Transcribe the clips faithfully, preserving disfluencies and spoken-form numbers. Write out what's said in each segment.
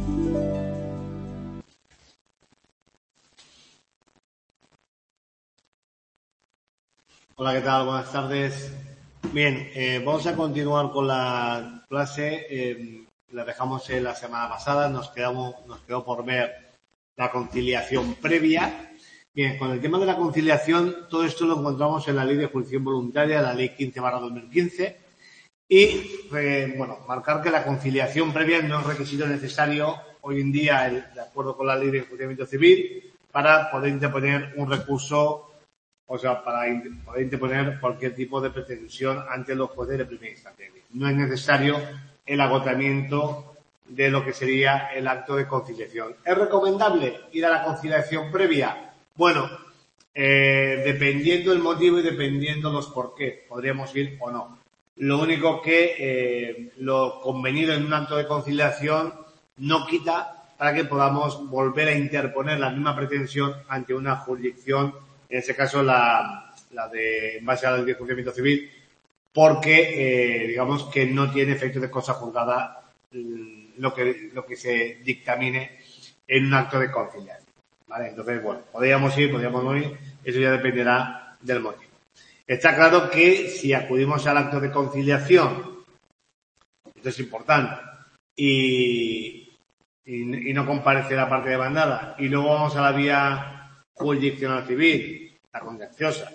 Hola, ¿qué tal? Buenas tardes. Bien, eh, vamos a continuar con la clase. Eh, la dejamos en la semana pasada. Nos quedamos, nos quedó por ver la conciliación previa. Bien, con el tema de la conciliación, todo esto lo encontramos en la Ley de Jurisdicción Voluntaria, la Ley quince barra dos mil quince. Y, eh, bueno, marcar que la conciliación previa no es requisito necesario hoy en día, el, de acuerdo con la Ley de Enjuiciamiento Civil, para poder interponer un recurso, o sea, para poder interponer cualquier tipo de pretensión ante los jueces de primera instancia. No es necesario el agotamiento de lo que sería el acto de conciliación. ¿Es recomendable ir a la conciliación previa? Bueno, eh, dependiendo el motivo y dependiendo los por qué, podríamos ir o no. Lo único que eh, lo convenido en un acto de conciliación no quita para que podamos volver a interponer la misma pretensión ante una jurisdicción, en ese caso la, la de en base a la ley de enjuiciamiento civil, porque eh, digamos que no tiene efecto de cosa juzgada lo que, lo que se dictamine en un acto de conciliación. ¿Vale? Entonces, bueno, podríamos ir, podríamos no ir, eso ya dependerá del motivo. Está claro que si acudimos al acto de conciliación, esto es importante, y, y, y no comparece la parte demandada, y luego vamos a la vía jurisdiccional civil, la contenciosa,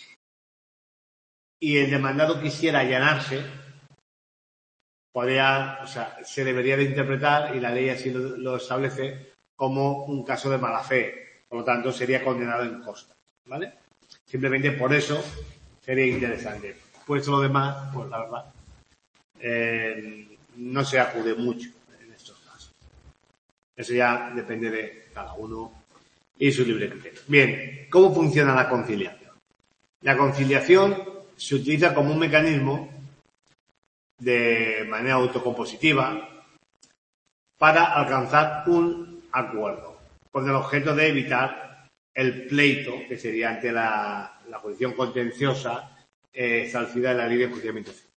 y el demandado quisiera allanarse, podría, o sea, se debería de interpretar, y la ley así lo, lo establece, como un caso de mala fe. Por lo tanto, sería condenado en costa, ¿vale? Simplemente por eso sería interesante. Pues lo demás, pues la verdad, eh, no se acude mucho en estos casos. Eso ya depende de cada uno y su libre criterio. Bien, ¿cómo funciona la conciliación? La conciliación se utiliza como un mecanismo de manera autocompositiva para alcanzar un acuerdo con el objeto de evitar el pleito, que sería ante la, la jurisdicción contenciosa eh, establecida en la ley de enjuiciamiento civil.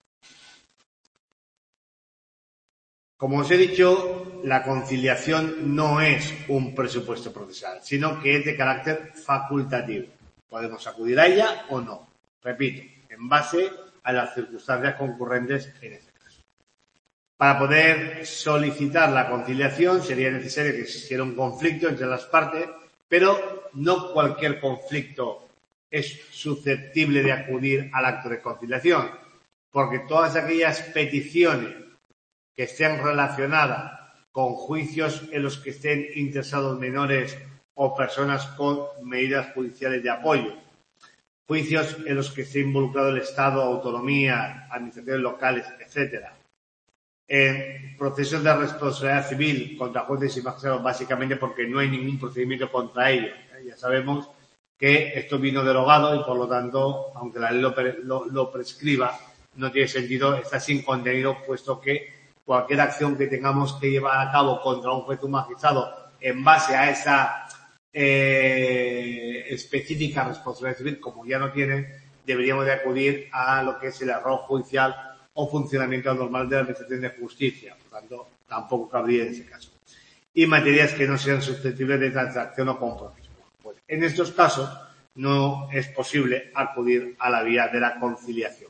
Como os he dicho, la conciliación no es un presupuesto procesal, sino que es de carácter facultativo. Podemos acudir a ella o no. Repito, en base a las circunstancias concurrentes en este caso. Para poder solicitar la conciliación sería necesario que existiera un conflicto entre las partes, pero no cualquier conflicto es susceptible de acudir al acto de conciliación, porque todas aquellas peticiones que estén relacionadas con juicios en los que estén interesados menores o personas con medidas judiciales de apoyo, juicios en los que esté involucrado el Estado, autonomía, administraciones locales, etcétera, en procesos de responsabilidad civil contra jueces y magistrados, básicamente porque no hay ningún procedimiento contra ellos. Ya sabemos que esto vino derogado y, por lo tanto, aunque la ley lo, lo, lo prescriba, no tiene sentido, está sin contenido, puesto que cualquier acción que tengamos que llevar a cabo contra un juez o un magistrado en base a esa eh, específica responsabilidad civil, como ya no tienen, deberíamos de acudir a lo que es el error judicial o funcionamiento normal de la Administración de Justicia. Por tanto, tampoco cabría en ese caso. Y materias que no sean susceptibles de transacción o compromiso. Pues en estos casos no es posible acudir a la vía de la conciliación.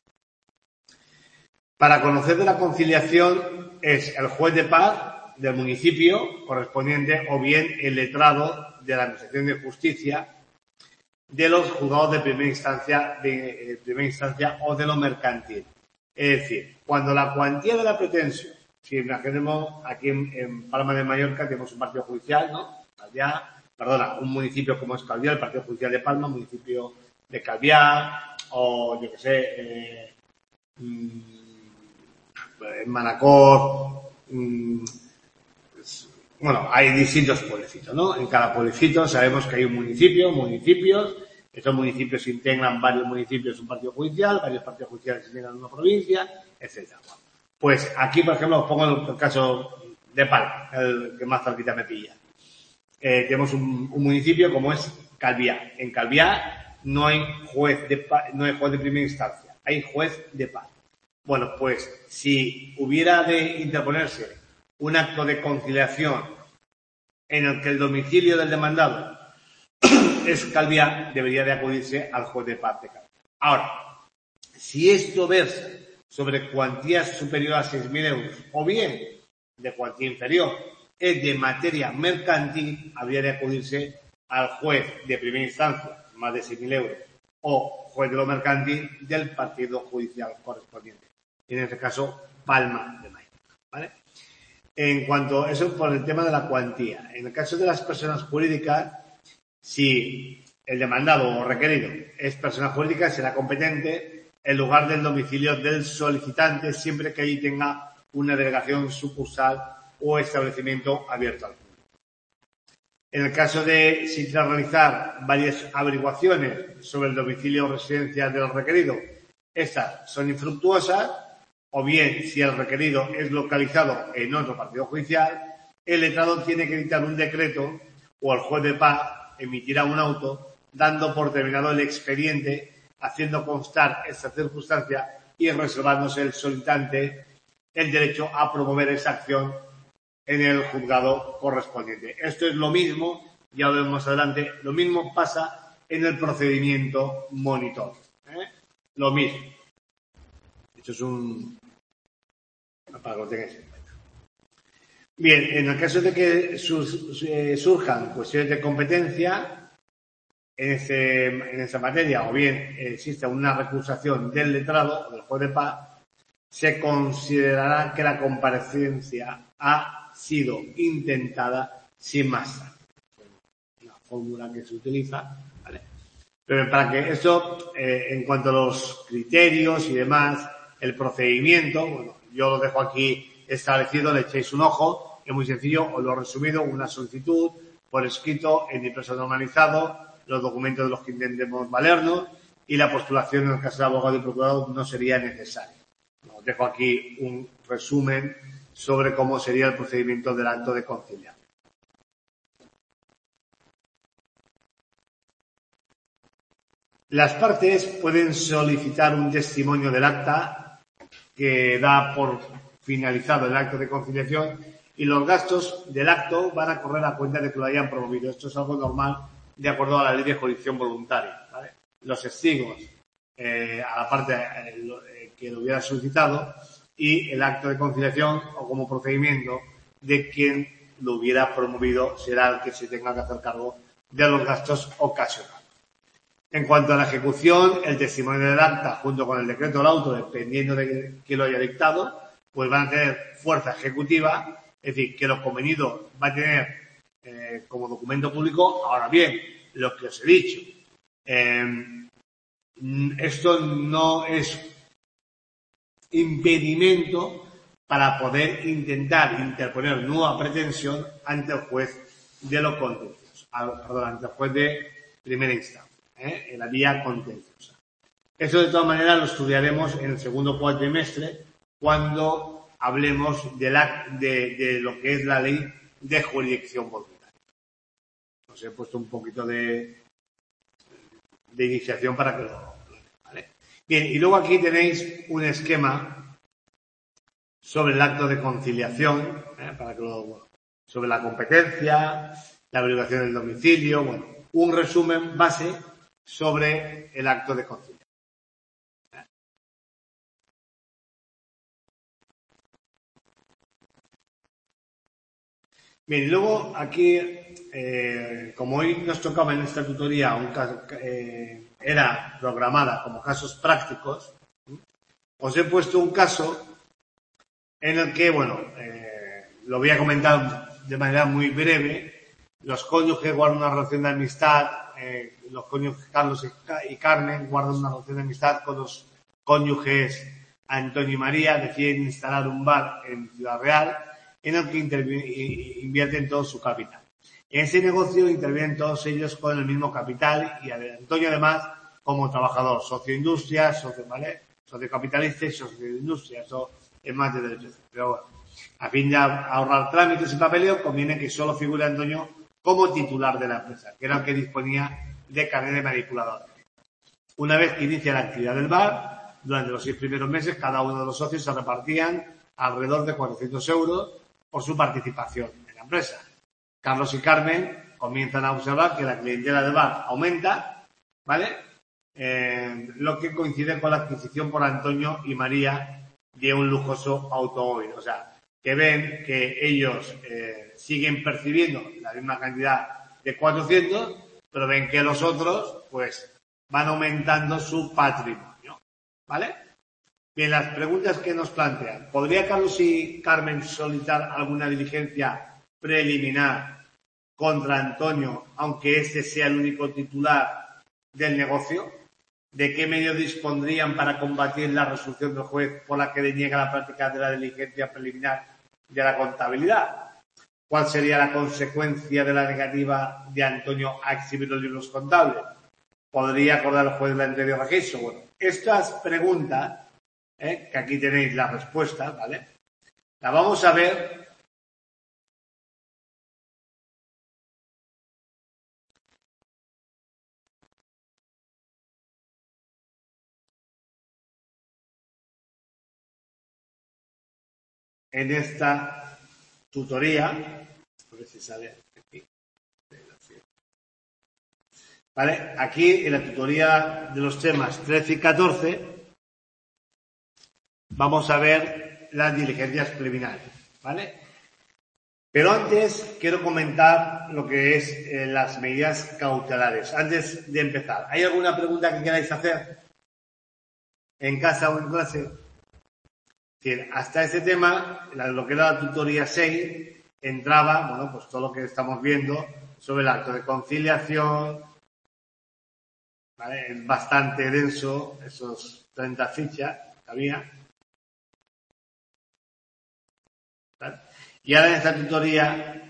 Para conocer de la conciliación es el juez de paz del municipio correspondiente o bien el letrado de la Administración de Justicia de los juzgados de primera instancia, de, de primera instancia o de lo mercantil. Es decir, cuando la cuantía de la pretensión, si imaginemos aquí en, en Palma de Mallorca tenemos un partido judicial, ¿no? Calviá, perdona, un municipio como es Calviá, el partido judicial de Palma, municipio de Calviá, o yo qué sé, eh, mmm, en Manacor, mmm, pues, bueno, hay distintos pueblecitos, ¿no? En cada pueblecito sabemos que hay un municipio, municipios. Estos municipios integran varios municipios, un partido judicial, varios partidos judiciales integran una provincia, etcétera. Pues aquí, por ejemplo, os pongo el caso de Palma, el que más cerquita me pilla. Eh, tenemos un, un municipio como es Calviá. En Calviá no hay juez de no hay juez de primera instancia, hay juez de paz. Bueno, pues si hubiera de interponerse un acto de conciliación en el que el domicilio del demandado es Calviá, debería de acudirse al juez de paz de Calviá. Ahora, si esto versa sobre cuantías superiores a seis mil euros o bien de cuantía inferior es de materia mercantil, habría de acudirse al juez de primera instancia, más de seis mil euros, o juez de lo mercantil del partido judicial correspondiente. En este caso, Palma de Mallorca, ¿vale? En cuanto a eso, por el tema de la cuantía. En el caso de las personas jurídicas, si el demandado o requerido es persona jurídica, será competente en lugar del domicilio del solicitante siempre que allí tenga una delegación sucursal o establecimiento abierto al público. En el caso de si tras realizar varias averiguaciones sobre el domicilio o residencia del requerido, estas son infructuosas, o bien si el requerido es localizado en otro partido judicial, el letrado tiene que dictar un decreto o el juez de paz emitirá un auto dando por terminado el expediente, haciendo constar esta circunstancia y reservándose el solicitante el derecho a promover esa acción en el juzgado correspondiente. Esto es lo mismo, ya lo vemos más adelante, lo mismo pasa en el procedimiento monitor. ¿eh? Lo mismo. Esto es un... para que lo tengáis en cuenta. Bien, en el caso de que surjan cuestiones de competencia en, ese, en esa materia, o bien existe una recusación del letrado o del juez de paz, se considerará que la comparecencia ha sido intentada sin más. Una fórmula que se utiliza, ¿vale? Pero para que esto, eh, en cuanto a los criterios y demás, el procedimiento, bueno, yo lo dejo aquí establecido, le echéis un ojo, es muy sencillo, os lo he resumido, una solicitud por escrito en impreso normalizado, los documentos de los que intentemos valernos y la postulación en el caso de abogado y procurador no sería necesaria. Os dejo aquí un resumen sobre cómo sería el procedimiento del acto de conciliación. Las partes pueden solicitar un testimonio del acta que da por finalizado el acto de conciliación y los gastos del acto van a correr a cuenta de que lo hayan promovido. Esto es algo normal de acuerdo a la ley de jurisdicción voluntaria, ¿vale? Los testigos eh, a la parte eh, que lo hubiera solicitado y el acto de conciliación o como procedimiento de quien lo hubiera promovido será el que se tenga que hacer cargo de los gastos ocasionados. En cuanto a la ejecución, el testimonio del acta junto con el decreto del auto, dependiendo de quién lo haya dictado, pues van a tener fuerza ejecutiva, es decir, que lo convenido va a tener eh, como documento público. Ahora bien, lo que os he dicho, eh, esto no es impedimento para poder intentar interponer nueva pretensión ante el juez de los contenciosos, perdón, ante el juez de primera instancia. ¿Eh? En la vía contenciosa. Eso de todas maneras lo estudiaremos en el segundo cuatrimestre cuando hablemos de, la, de, de lo que es la ley de jurisdicción voluntaria. Os he puesto un poquito de, de iniciación para que lo, ¿vale? Bien, y luego aquí tenéis un esquema sobre el acto de conciliación, ¿eh? para que lo, bueno, sobre la competencia, la averiguación del domicilio, bueno, un resumen base sobre el acto de conciliación. Bien, y luego aquí, eh, como hoy nos tocaba en esta tutoría, un caso, eh, era programada como casos prácticos, os he puesto un caso en el que, bueno, eh, lo voy a comentar de manera muy breve. Los cónyuges guardan una relación de amistad. Eh, los cónyuges Carlos y Carmen guardan una relación de amistad con los cónyuges Antonio y María, deciden instalar un bar en Ciudad Real en el que invierten todo su capital. En ese negocio intervienen todos ellos con el mismo capital y Antonio además como trabajador, socio de industria, socio, ¿vale? socio capitalista y socio de industria, eso es más de derecho. Pero bueno, a fin de ahorrar trámites y papeleo conviene que solo figure Antonio como titular de la empresa, que era el que disponía de carnet de manipulador. Una vez que inicia la actividad del bar, durante los seis primeros meses, cada uno de los socios se repartían alrededor de cuatrocientos euros por su participación en la empresa. Carlos y Carmen comienzan a observar que la clientela del bar aumenta, ¿vale? Eh, lo que coincide con la adquisición por Antonio y María de un lujoso automóvil. O sea, que ven que ellos eh, siguen percibiendo la misma cantidad de cuatrocientos, pero ven que los otros, pues, van aumentando su patrimonio, ¿vale? Bien, las preguntas que nos plantean. ¿Podría Carlos y Carmen solicitar alguna diligencia preliminar contra Antonio, aunque este sea el único titular del negocio? ¿De qué medios dispondrían para combatir la resolución del juez por la que deniega la práctica de la diligencia preliminar de la contabilidad? ¿Cuál sería la consecuencia de la negativa de Antonio a exhibir los libros contables? ¿Podría acordar el juez la entrega de registro? Bueno, estas preguntas, ¿eh? que aquí tenéis la respuesta, ¿vale? La vamos a ver en esta tutoría. A ver si sale aquí. ¿Vale? Aquí en la tutoría de los temas trece y catorce vamos a ver las diligencias preliminares, ¿vale? Pero antes quiero comentar lo que es eh, las medidas cautelares. Antes de empezar, ¿hay alguna pregunta que queráis hacer en casa o en clase? Bien, hasta este tema, lo que era la tutoría seis, entraba, bueno, pues todo lo que estamos viendo sobre el acto de conciliación, ¿vale? Es bastante denso, esos treinta fichas que había, ¿vale? Y ahora en esta tutoría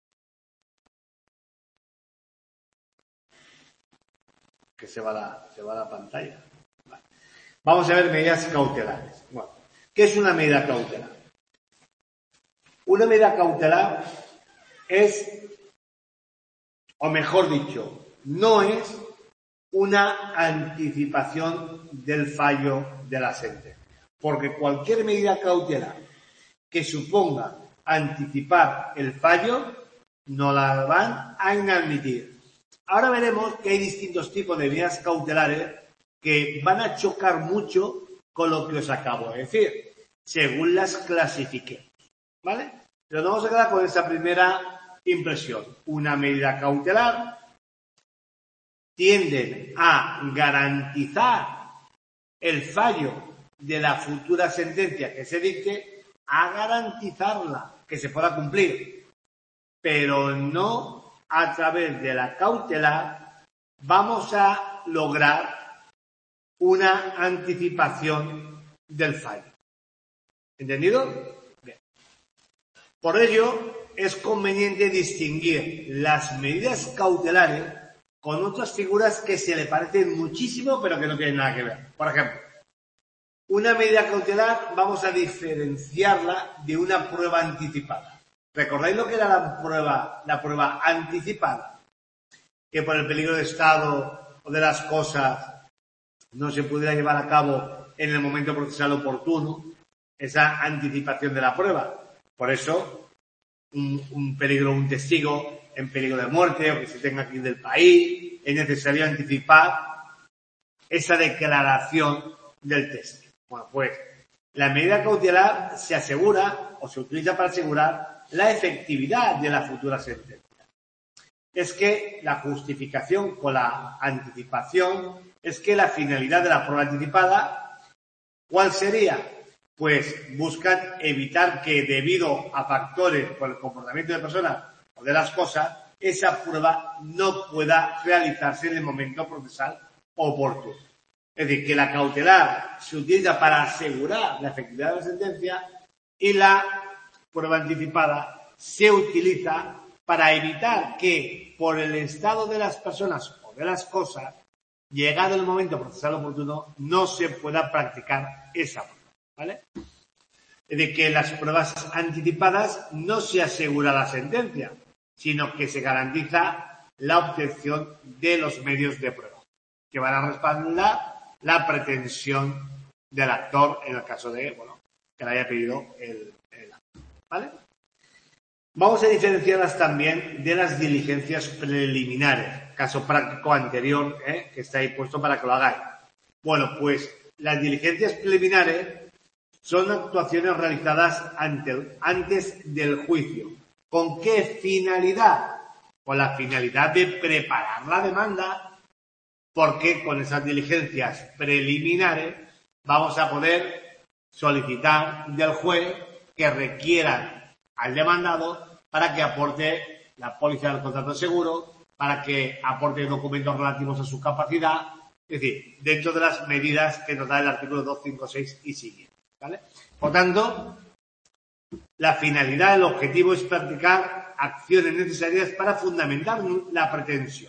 que se va la, se va la pantalla. Vale. Vamos a ver medidas cautelares. Bueno, ¿qué es una medida cautelar? Una medida cautelar es, o mejor dicho, no es una anticipación del fallo de la sentencia. Porque cualquier medida cautelar que suponga anticipar el fallo, no la van a inadmitir. Ahora veremos que hay distintos tipos de medidas cautelares que van a chocar mucho con lo que os acabo de decir, según las clasifiquemos, ¿vale? Pero nos vamos a quedar con esa primera impresión. Una medida cautelar tiende a garantizar el fallo de la futura sentencia que se dicte, a garantizarla, que se pueda cumplir, pero no a través de la cautelar vamos a lograr una anticipación del fallo. ¿Entendido? Bien. Por ello, es conveniente distinguir las medidas cautelares con otras figuras que se le parecen muchísimo, pero que no tienen nada que ver. Por ejemplo, una medida cautelar vamos a diferenciarla de una prueba anticipada. ¿Recordáis lo que era la prueba, la prueba anticipada? Que por el peligro de estado o de las cosas no se pudiera llevar a cabo en el momento procesal oportuno, esa anticipación de la prueba. Por eso, un, un peligro, un testigo en peligro de muerte o que se tenga que ir del país, es necesario anticipar esa declaración del testigo. Bueno, pues la medida cautelar se asegura o se utiliza para asegurar la efectividad de la futura sentencia. Es que la justificación con la anticipación es que la finalidad de la prueba anticipada, ¿cuál sería? Pues buscan evitar que debido a factores por el comportamiento de personas o de las cosas, esa prueba no pueda realizarse en el momento procesal oportuno. Es decir, que la cautelar se utiliza para asegurar la efectividad de la sentencia y la prueba anticipada se utiliza para evitar que por el estado de las personas o de las cosas, llegado el momento procesal oportuno, no se pueda practicar esa prueba, ¿vale? Es decir, que en las pruebas anticipadas no se asegura la sentencia, sino que se garantiza la obtención de los medios de prueba, que van a respaldar la pretensión del actor en el caso de, bueno, que le haya pedido el, el acto, ¿vale? Vamos a diferenciarlas también de las diligencias preliminares, caso práctico anterior, ¿eh? que está ahí puesto para que lo hagáis. Bueno, pues las diligencias preliminares son actuaciones realizadas ante, antes del juicio. ¿Con qué finalidad? Con la finalidad de preparar la demanda, porque con esas diligencias preliminares vamos a poder solicitar del juez que requieran al demandado para que aporte la póliza del contrato de seguro, para que aporte documentos relativos a su capacidad, es decir, dentro de las medidas que nos da el artículo doscientos cincuenta y seis y siguiente, ¿vale? Por tanto, la finalidad, el objetivo es practicar acciones necesarias para fundamentar la pretensión.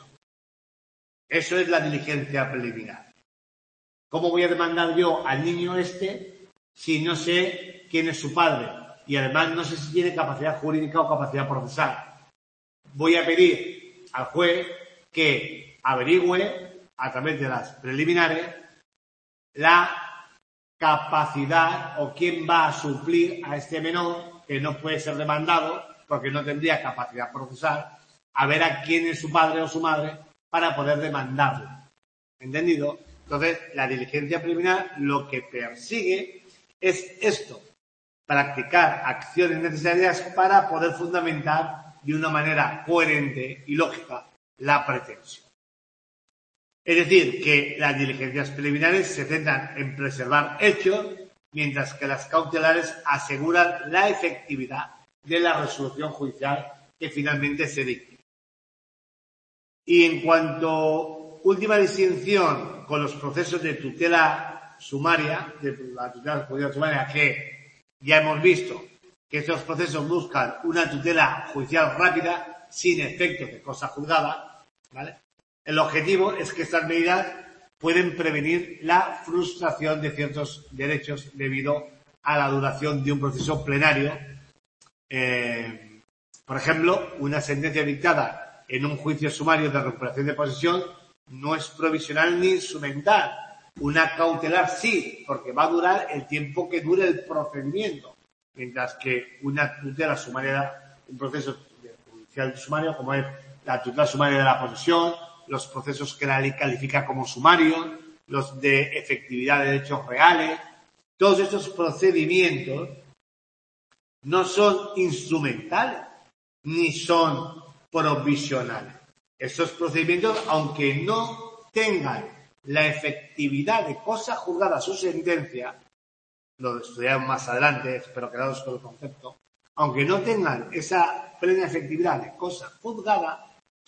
Eso es la diligencia preliminar. ¿Cómo voy a demandar yo al niño este si no sé quién es su padre? Y además no sé si tiene capacidad jurídica o capacidad procesal. Voy a pedir al juez que averigüe, a través de las preliminares, la capacidad o quién va a suplir a este menor que no puede ser demandado porque no tendría capacidad procesal, a ver a quién es su padre o su madre para poder demandarlo. ¿Entendido? Entonces, la diligencia preliminar lo que persigue es esto, practicar acciones necesarias para poder fundamentar de una manera coherente y lógica la pretensión. Es decir, que las diligencias preliminares se centran en preservar hechos, mientras que las cautelares aseguran la efectividad de la resolución judicial que finalmente se dicte. Y en cuanto última distinción con los procesos de tutela sumaria, de la tutela judicial sumaria, que ya hemos visto que estos procesos buscan una tutela judicial rápida, sin efectos de cosa juzgada, ¿vale? El objetivo es que estas medidas pueden prevenir la frustración de ciertos derechos debido a la duración de un proceso plenario. Eh, por ejemplo, una sentencia dictada en un juicio sumario de recuperación de posesión no es provisional ni instrumental. Una cautelar sí, porque va a durar el tiempo que dure el procedimiento, mientras que una tutela sumaria, un proceso judicial sumario, como es la tutela sumaria de la posesión, los procesos que la ley califica como sumarios, los de efectividad de derechos reales, todos estos procedimientos no son instrumentales ni son provisionales. Estos procedimientos, aunque no tengan la efectividad de cosa juzgada su sentencia, lo estudiaremos más adelante, espero quedaros con el concepto, aunque no tengan esa plena efectividad de cosa juzgada,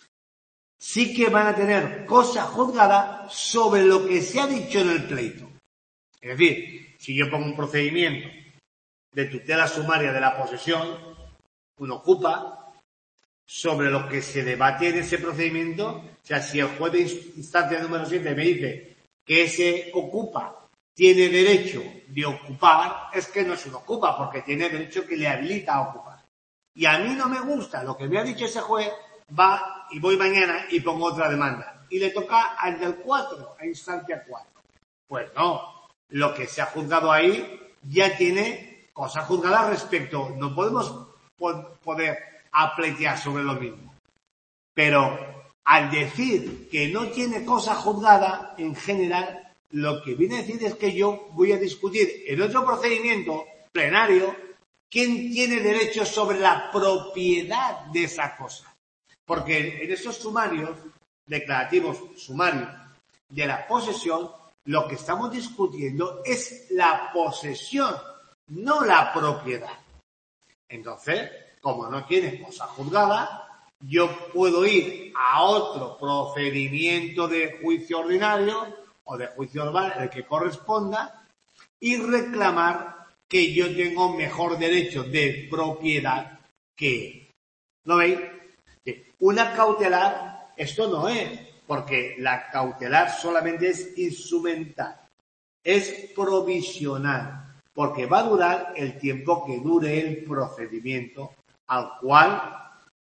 sí que van a tener cosa juzgada sobre lo que se ha dicho en el pleito. Es decir, si yo pongo un procedimiento de tutela sumaria de la posesión, un ocupa, sobre lo que se debate en ese procedimiento, o sea, si el juez de instancia número siete me dice que ese ocupa tiene derecho de ocupar, es que no es un ocupa, porque tiene derecho que le habilita a ocupar. Y a mí no me gusta lo que me ha dicho ese juez, va y voy mañana y pongo otra demanda. Y le toca al del cuatro, a instancia cuatro. Pues no, lo que se ha juzgado ahí ya tiene cosa juzgada respecto. No podemos poder apletear sobre lo mismo. Pero al decir que no tiene cosa juzgada, en general, lo que viene a decir es que yo voy a discutir en otro procedimiento plenario quién tiene derecho sobre la propiedad de esa cosa. Porque en esos sumarios, declarativos sumarios de la posesión, lo que estamos discutiendo es la posesión, no la propiedad. Entonces, como no tiene cosa juzgada, yo puedo ir a otro procedimiento de juicio ordinario o de juicio normal, el que corresponda, y reclamar que yo tengo mejor derecho de propiedad que él. ¿Lo veis? Una cautelar, esto no es, porque la cautelar solamente es instrumental, es provisional, porque va a durar el tiempo que dure el procedimiento al cual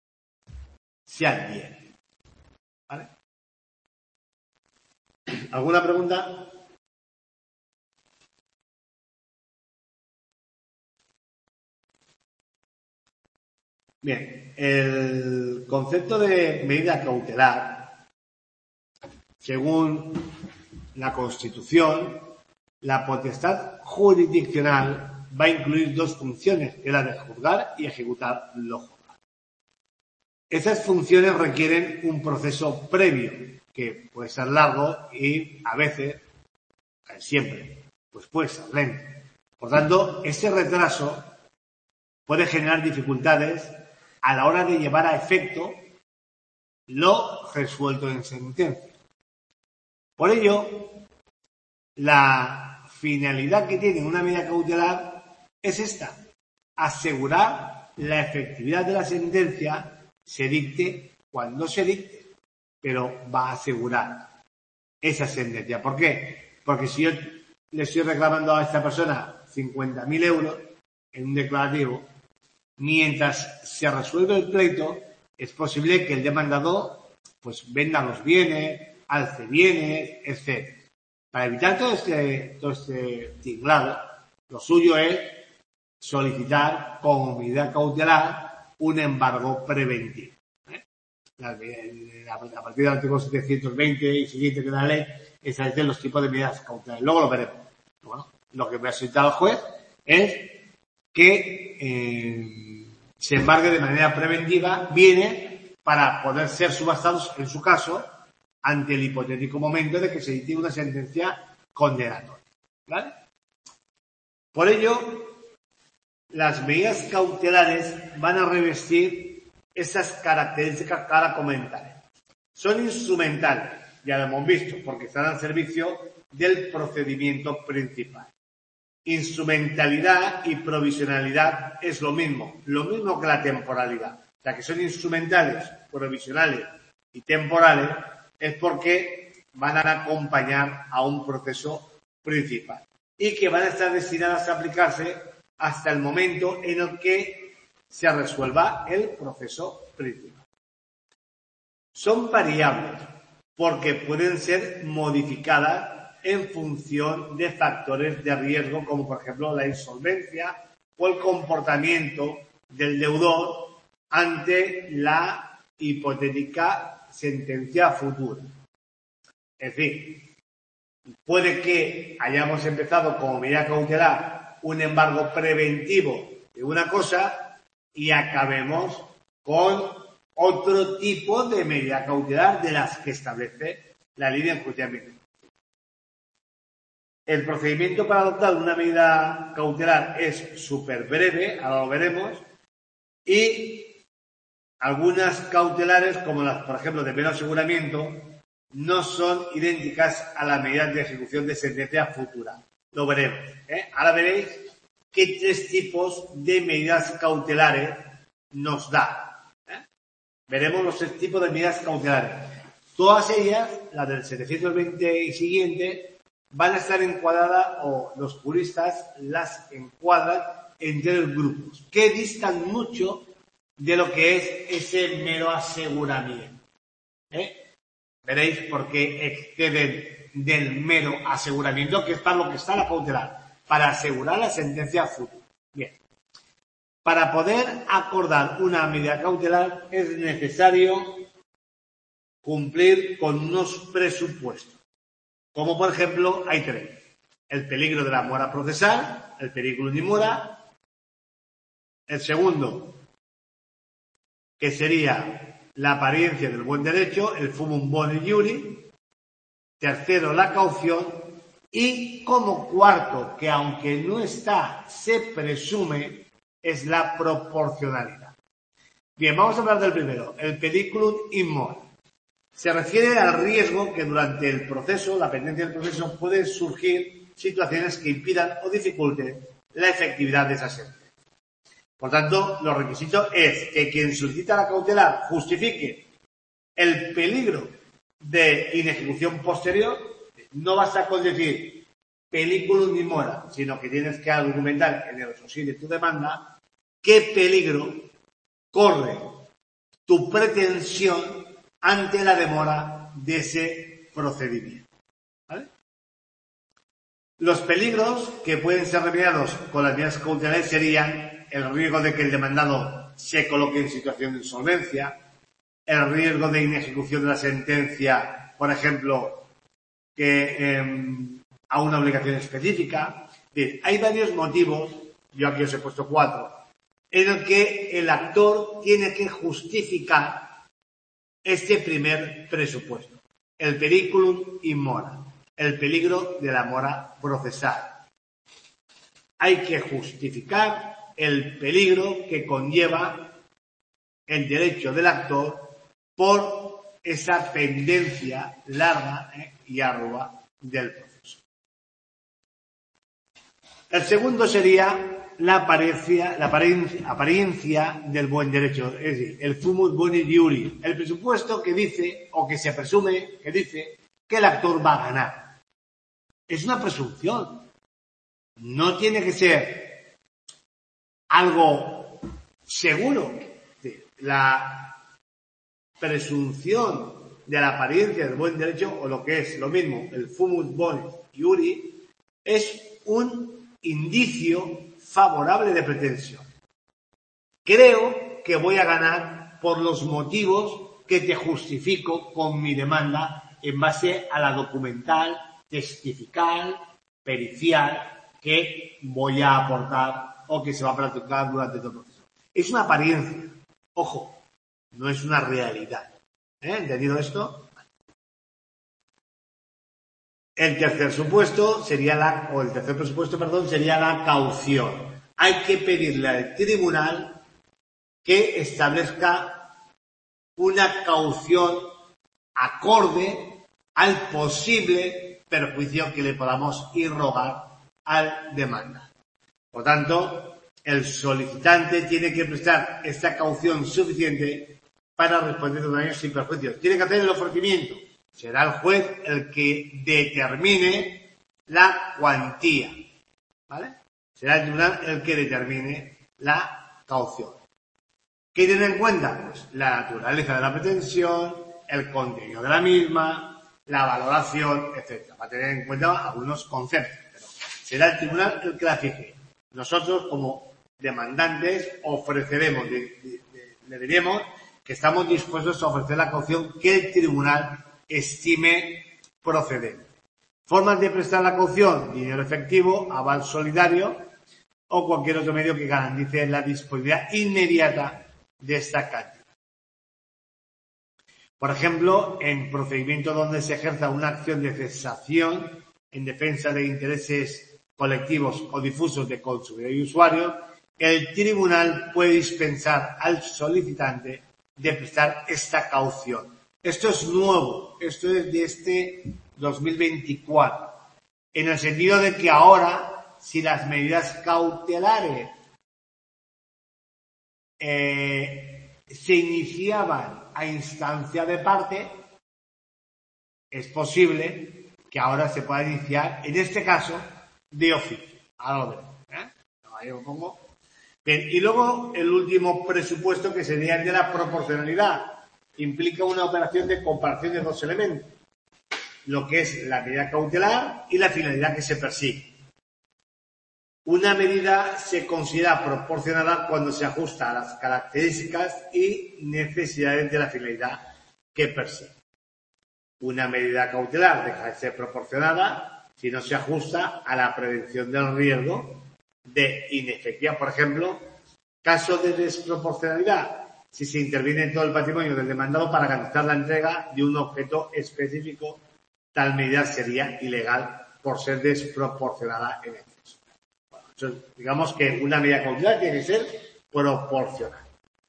se adhiere. ¿Vale? ¿Alguna pregunta? Bien, el concepto de medida cautelar, según la Constitución, la potestad jurisdiccional va a incluir dos funciones, que es la de juzgar y ejecutar lo juzgado. Esas funciones requieren un proceso previo, que puede ser largo y a veces, siempre, pues puede ser lento. Por tanto, ese retraso puede generar dificultades a la hora de llevar a efecto lo resuelto en sentencia. Por ello, la finalidad que tiene una medida cautelar es esta: asegurar la efectividad de la sentencia, se dicte cuando se dicte, pero va a asegurar esa sentencia. ¿Por qué? Porque si yo le estoy reclamando a esta persona cincuenta mil euros en un declarativo, mientras se resuelve el pleito, es posible que el demandado pues venda los bienes, alce bienes, etcétera. Para evitar todo este, todo este tinglado, lo suyo es solicitar como medida cautelar un embargo preventivo. ¿eh? A partir del artículo setecientos veinte y siguiente de la ley establecen los tipos de medidas cautelares. Luego lo veremos. Bueno, lo que voy a solicitar al juez es que eh, se embargue de manera preventiva bienes para poder ser subastados, en su caso, ante el hipotético momento de que se dicte una sentencia condenatoria. ¿Vale? Por ello, las medidas cautelares van a revestir esas características que ahora comentaré. Son instrumentales, ya lo hemos visto, porque están al servicio del procedimiento principal. Instrumentalidad y provisionalidad es lo mismo, lo mismo que la temporalidad. O sea, que son instrumentales, provisionales y temporales, es porque van a acompañar a un proceso principal y que van a estar destinadas a aplicarse hasta el momento en el que se resuelva el proceso principal. Son variables porque pueden ser modificadas en función de factores de riesgo, como por ejemplo la insolvencia o el comportamiento del deudor ante la hipotética sentencia futura. Es decir, puede que hayamos empezado como medida cautelar un embargo preventivo de una cosa y acabemos con otro tipo de medida cautelar de las que establece la ley de enjuiciamiento. El procedimiento para adoptar una medida cautelar es súper breve, ahora lo veremos, y algunas cautelares, como las, por ejemplo, de mero aseguramiento, no son idénticas a las medidas de ejecución de sentencia futura. Lo veremos. ¿eh? Ahora veréis qué tres tipos de medidas cautelares nos da. ¿eh? Veremos los tres tipos de medidas cautelares. Todas ellas, las del setecientos veinte y siguiente, van a estar encuadradas, o los juristas las encuadran en tres grupos, que distan mucho de lo que es ese mero aseguramiento. ¿eh? Veréis por qué exceden del mero aseguramiento, que es para lo que está la cautelar, para asegurar la sentencia futura. Bien. Para poder acordar una medida cautelar es necesario cumplir con unos presupuestos. Como por ejemplo, hay tres. El peligro de la mora procesal, el periculum in mora. El segundo, que sería la apariencia del buen derecho, el fumum boni iuri. Tercero, la caución. Y como cuarto, que aunque no está, se presume, es la proporcionalidad. Bien, vamos a hablar del primero, el periculum in mora. Se refiere al riesgo que durante el proceso, la pendencia del proceso, pueden surgir situaciones que impidan o dificulten la efectividad de esa sentencia. Por tanto, los requisitos es que quien solicita la cautelar justifique el peligro de inejecución posterior. No basta con decir periculum in mora, sino que tienes que argumentar en el exposé de tu demanda qué peligro corre tu pretensión ante la demora de ese procedimiento. ¿Vale? Los peligros que pueden ser remediados con las medidas cautelares serían el riesgo de que el demandado se coloque en situación de insolvencia, el riesgo de inejecución de la sentencia, por ejemplo, que eh, a una obligación específica. Bien, hay varios motivos, yo aquí os he puesto cuatro, en el que el actor tiene que justificar este primer presupuesto. El periculum in mora, el peligro de la mora procesal. Hay que justificar el peligro que conlleva el derecho del actor por esa pendencia larga eh, y ardua del proceso. El segundo sería la apariencia, la apariencia, apariencia del buen derecho, es decir, el fumus boni iuri, el presupuesto que dice, o que se presume, que dice que el actor va a ganar. Es una presunción. No tiene que ser algo seguro. La presunción de la apariencia del buen derecho, o lo que es lo mismo, el fumus boni iuri, es un indicio favorable de pretensión. Creo que voy a ganar por los motivos que te justifico con mi demanda en base a la documental, testifical, pericial que voy a aportar o que se va a practicar durante todo el proceso. Es una apariencia. Ojo, no es una realidad. ¿Eh? ¿Entendido esto? El tercer supuesto sería la, o el tercer presupuesto, perdón, sería la caución. Hay que pedirle al tribunal que establezca una caución acorde al posible perjuicio que le podamos irrogar al demandante. Por tanto, el solicitante tiene que prestar esta caución suficiente para responder a los daños sin perjuicios. Tiene que hacer el ofrecimiento. Será el juez el que determine la cuantía. ¿Vale? Será el tribunal el que determine la caución. ¿Qué tiene en cuenta? Pues la naturaleza de la pretensión, el contenido de la misma, la valoración, etcétera. Va a tener en cuenta algunos conceptos. Pero será el tribunal el que la fije. Nosotros, como demandantes, ofreceremos, le diremos que estamos dispuestos a ofrecer la caución que el tribunal estime procedente. Formas de prestar la caución: dinero efectivo, aval solidario o cualquier otro medio que garantice la disponibilidad inmediata de esta cantidad. Por ejemplo, en procedimientos donde se ejerza una acción de cesación en defensa de intereses colectivos o difusos de consumidor y usuario, el tribunal puede dispensar al solicitante de prestar esta caución. Esto es nuevo, esto es de este dos mil veinticuatro, en el sentido de que ahora, si las medidas cautelares eh, se iniciaban a instancia de parte, es posible que ahora se pueda iniciar, en este caso, de oficio. Ahora lo veremos, ¿eh? Ahí lo pongo. Bien, y luego el último presupuesto, que sería el de la proporcionalidad. Implica una operación de comparación de dos elementos, lo que es la medida cautelar y la finalidad que se persigue. Una medida se considera proporcionada cuando se ajusta a las características y necesidades de la finalidad que persigue. Una medida cautelar deja de ser proporcionada si no se ajusta a la prevención del riesgo de inefectividad. Por ejemplo, caso de desproporcionalidad: si se interviene en todo el patrimonio del demandado para garantizar la entrega de un objeto específico, tal medida sería ilegal por ser desproporcionada en exceso. Bueno, entonces, digamos que una medida cautelar tiene que ser proporcional.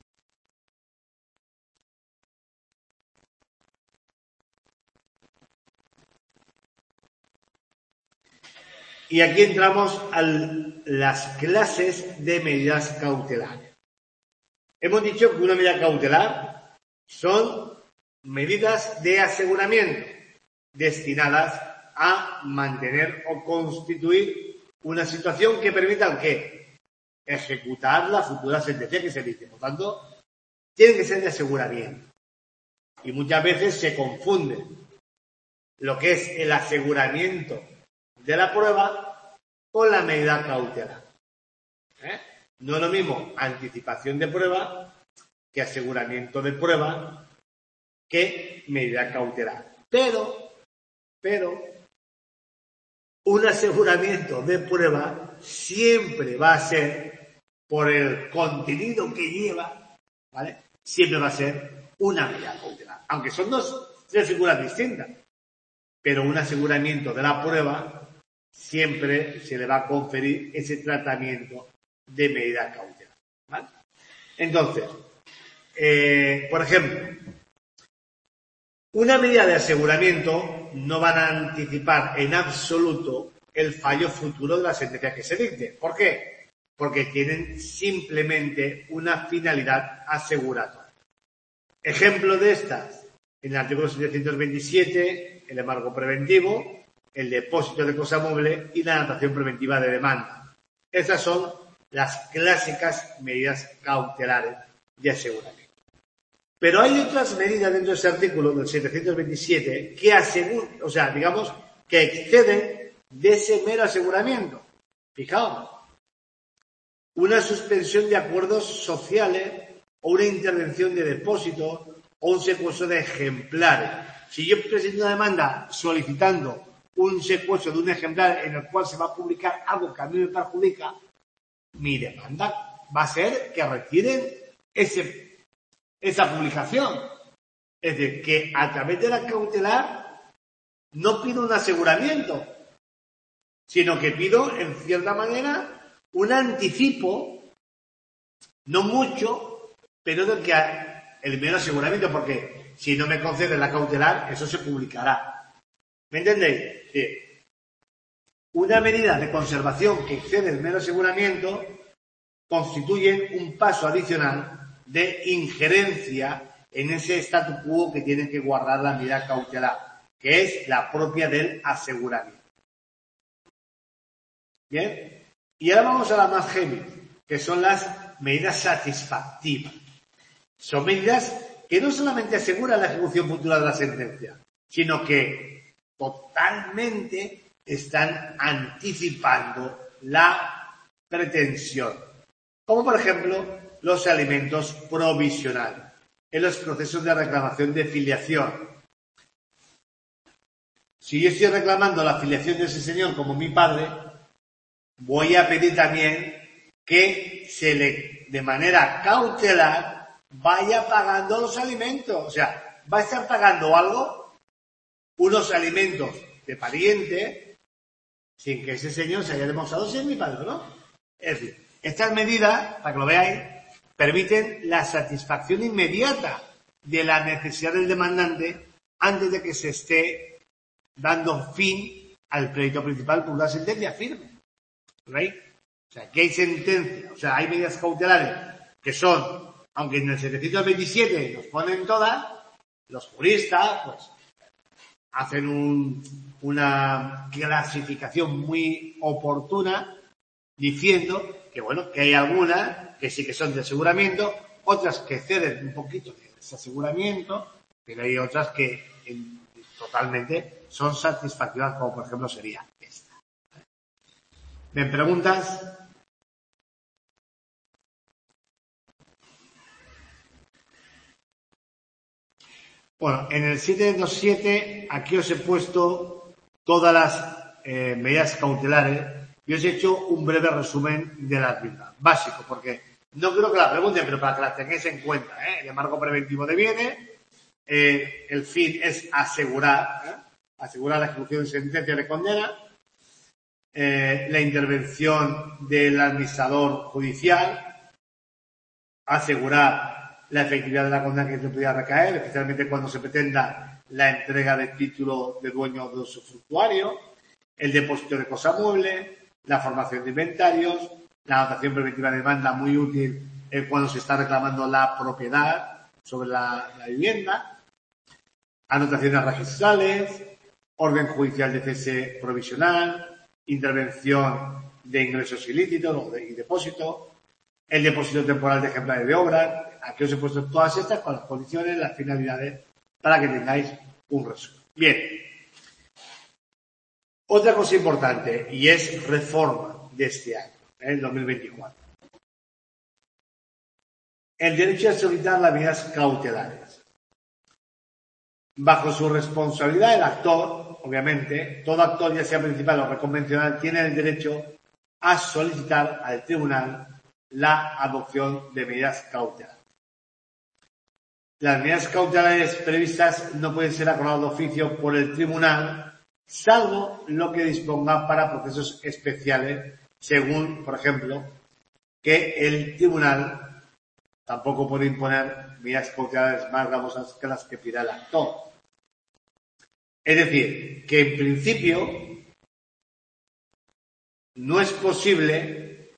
Y aquí entramos a las clases de medidas cautelares. Hemos dicho que una medida cautelar son medidas de aseguramiento destinadas a mantener o constituir una situación que permita ¿qué? Ejecutar la futura sentencia que se dice. Por tanto, tienen que ser de aseguramiento. Y muchas veces se confunde lo que es el aseguramiento de la prueba con la medida cautelar. ¿Eh? No es lo mismo anticipación de prueba que aseguramiento de prueba que medida cautelar. Pero, pero, un aseguramiento de prueba siempre va a ser, por el contenido que lleva, ¿vale? Siempre va a ser una medida cautelar. Aunque son dos, tres figuras distintas. Pero un aseguramiento de la prueba siempre se le va a conferir ese tratamiento de medida cautelar, ¿vale? Entonces, eh, por ejemplo, una medida de aseguramiento no van a anticipar en absoluto el fallo futuro de la sentencia que se dicte. ¿Por qué? Porque tienen simplemente una finalidad aseguratoria. Ejemplo de estas, en el artículo setecientos veintisiete, el embargo preventivo, el depósito de cosa mueble y la anotación preventiva de demanda. Estas son las clásicas medidas cautelares de aseguramiento. Pero hay otras medidas dentro de ese artículo del setecientos veintisiete que aseguran, o sea, digamos, que exceden de ese mero aseguramiento. Fijaos, una suspensión de acuerdos sociales o una intervención de depósito o un secuestro de ejemplares. Si yo presento una demanda solicitando un secuestro de un ejemplar en el cual se va a publicar algo que a mí me perjudica, mi demanda va a ser que retiren ese, esa publicación. Es decir, que a través de la cautelar no pido un aseguramiento, sino que pido, en cierta manera, un anticipo, no mucho, pero de que el mero aseguramiento, porque si no me conceden la cautelar, eso se publicará. ¿Me entendéis? Sí. Una medida de conservación que excede el mero aseguramiento constituye un paso adicional de injerencia en ese statu quo que tiene que guardar la medida cautelar, que es la propia del aseguramiento. Bien, y ahora vamos a la más heavy, que son las medidas satisfactivas. Son medidas que no solamente aseguran la ejecución futura de la sentencia, sino que totalmente están anticipando la pretensión. Como por ejemplo los alimentos provisionales en los procesos de reclamación de filiación. Si yo estoy reclamando la filiación de ese señor como mi padre, voy a pedir también que se le, de manera cautelar, vaya pagando los alimentos. O sea, va a estar pagando algo, unos alimentos de pariente, sin que ese señor se haya demostrado ser mi padre, ¿no? Es decir, estas medidas, para que lo veáis, permiten la satisfacción inmediata de la necesidad del demandante antes de que se esté dando fin al pleito principal por una sentencia firme. ¿Veis? O sea, que hay sentencias, o sea, hay medidas cautelares que son, aunque en el setecientos veintisiete nos ponen todas, los juristas, pues, hacen un, una clasificación muy oportuna diciendo que, bueno, que hay algunas que sí que son de aseguramiento, otras que ceden un poquito de ese aseguramiento, pero hay otras que en, totalmente son satisfactorias, como por ejemplo sería esta. ¿Me preguntas? Bueno, en el setecientos veintisiete, aquí os he puesto todas las eh, medidas cautelares y os he hecho un breve resumen de las mismas, básico, porque no creo que la pregunten, pero para que las tengáis en cuenta, ¿eh? El embargo preventivo de bienes, eh, el fin es asegurar, ¿eh? asegurar la ejecución de sentencia de condena, eh, la intervención del administrador judicial, asegurar la efectividad de la condena que se pudiera recaer, especialmente cuando se pretenda la entrega del título de dueño de usufructuario, el depósito de cosa mueble, la formación de inventarios, la anotación preventiva de demanda, muy útil eh, cuando se está reclamando la propiedad sobre la, la vivienda, anotaciones registrales, orden judicial de cese provisional, intervención de ingresos ilícitos o de, y depósito, el depósito temporal de ejemplares de obra. Aquí os he puesto todas estas con las condiciones, las finalidades, para que tengáis un resumen. Bien. Otra cosa importante, y es reforma de este año, el dos mil veinticuatro. el derecho a solicitar las medidas cautelares. Bajo su responsabilidad, el actor, obviamente, todo actor, ya sea principal o reconvencional, tiene el derecho a solicitar al tribunal la adopción de medidas cautelares. Las medidas cautelares previstas no pueden ser acordadas de oficio por el tribunal, salvo lo que disponga para procesos especiales, según, por ejemplo, que el tribunal tampoco puede imponer medidas cautelares más gravosas que las que pida el actor. Es decir, que en principio no es posible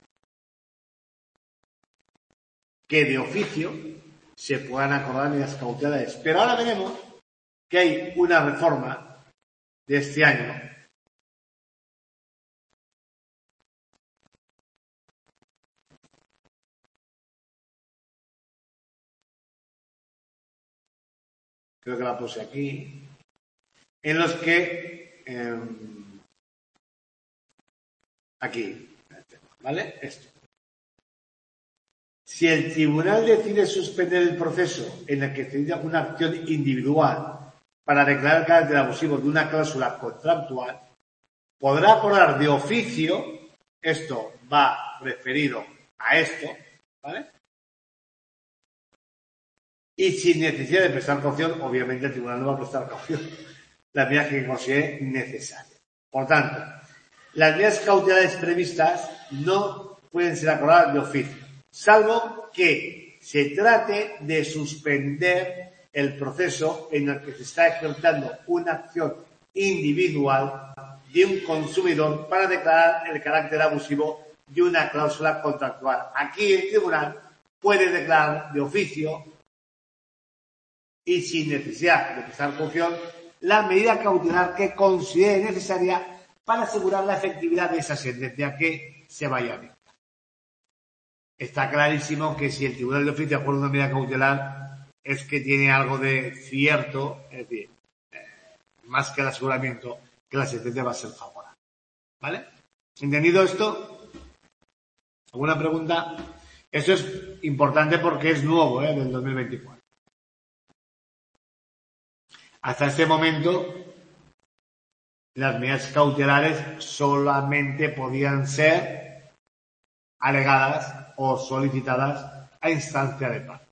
que de oficio se puedan acordar medidas cautelares. Pero ahora veremos que hay una reforma de este año creo que la puse aquí, en los que eh, aquí, ¿vale? Esto. Si el tribunal decide suspender el proceso en el que se inicia una acción individual para declarar el carácter abusivo de una cláusula contractual, podrá acordar de oficio, esto va referido a esto, ¿vale? Y sin necesidad de prestar caución, obviamente el tribunal no va a prestar caución, las medidas que considere necesarias. Por tanto, las medidas cautelares previstas no pueden ser acordadas de oficio, salvo que se trate de suspender el proceso en el que se está ejecutando una acción individual de un consumidor para declarar el carácter abusivo de una cláusula contractual. Aquí el tribunal puede declarar de oficio y sin necesidad de prestar caución la medida cautelar que considere necesaria para asegurar la efectividad de esa sentencia que se vaya a dictar. Está clarísimo que si el tribunal de oficio acuerda una medida cautelar es que tiene algo de cierto, es decir, eh, más que el aseguramiento, que la sentencia va a ser favorable. ¿Vale? ¿Entendido esto? ¿Alguna pregunta? Esto es importante porque es nuevo, ¿eh? Del dos mil veinticuatro. Hasta este momento, las medidas cautelares solamente podían ser alegadas o solicitadas a instancia de parte.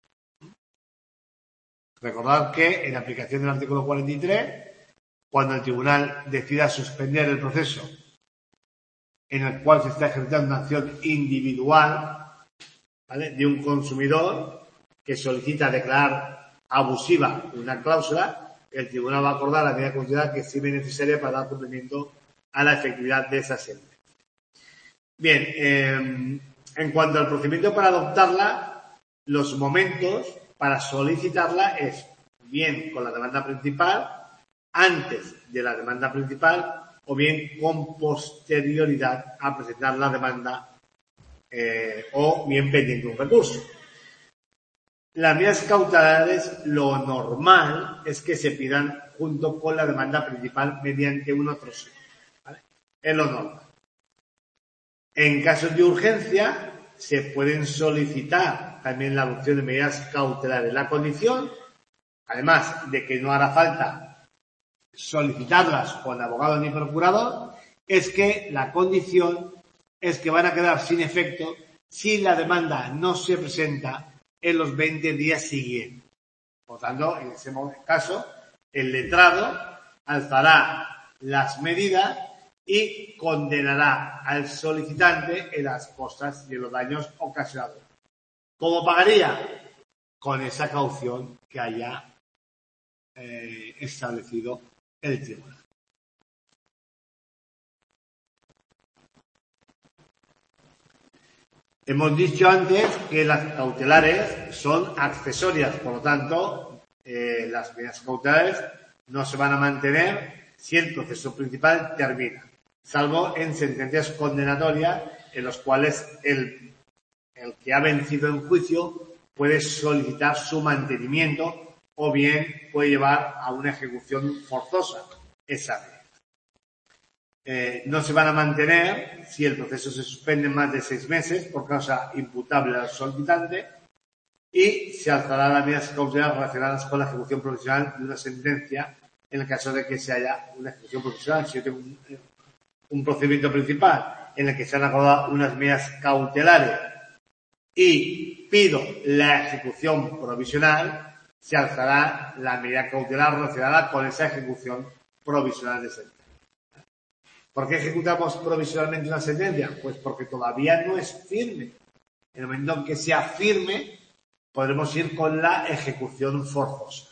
Recordad que en aplicación del artículo cuarenta y tres, cuando el tribunal decida suspender el proceso en el cual se está ejecutando una acción individual, ¿vale?, de un consumidor que solicita declarar abusiva una cláusula, el tribunal va a acordar la medida cautelar que estime necesaria para dar cumplimiento a la efectividad de esa sentencia. Bien, eh, en cuanto al procedimiento para adoptarla, los momentos para solicitarla es bien con la demanda principal, antes de la demanda principal, o bien con posterioridad a presentar la demanda eh, o bien pendiente un recurso. Las medidas cautelares, lo normal es que se pidan junto con la demanda principal mediante un otro sí, ¿vale? Es lo normal. En casos de urgencia, se pueden solicitar también la adopción de medidas cautelares. La condición, además de que no hará falta solicitarlas con abogado ni procurador, es que la condición es que van a quedar sin efecto si la demanda no se presenta en los veinte días siguientes. Por tanto, en ese caso, el letrado alzará las medidas y condenará al solicitante en las costas y en los daños ocasionados. ¿Cómo pagaría? Con esa caución que haya eh, establecido el tribunal. Hemos dicho antes que las cautelares son accesorias, por lo tanto, eh, las medidas cautelares no se van a mantener si el proceso principal termina, salvo en sentencias condenatorias en las cuales el, el que ha vencido en juicio puede solicitar su mantenimiento o bien puede llevar a una ejecución forzosa esa medida. Eh, no se van a mantener si el proceso se suspende más de seis meses por causa imputable al solicitante y se alzará las medidas cautelares relacionadas con la ejecución provisional de una sentencia en el caso de que se haya una ejecución provisional. Si yo tengo un, un procedimiento principal en el que se han acordado unas medidas cautelares y pido la ejecución provisional, se alzará la medida cautelar relacionada con esa ejecución provisional de sentencia. ¿Por qué ejecutamos provisionalmente una sentencia? Pues porque todavía no es firme. En el momento en que sea firme, podremos ir con la ejecución forzosa.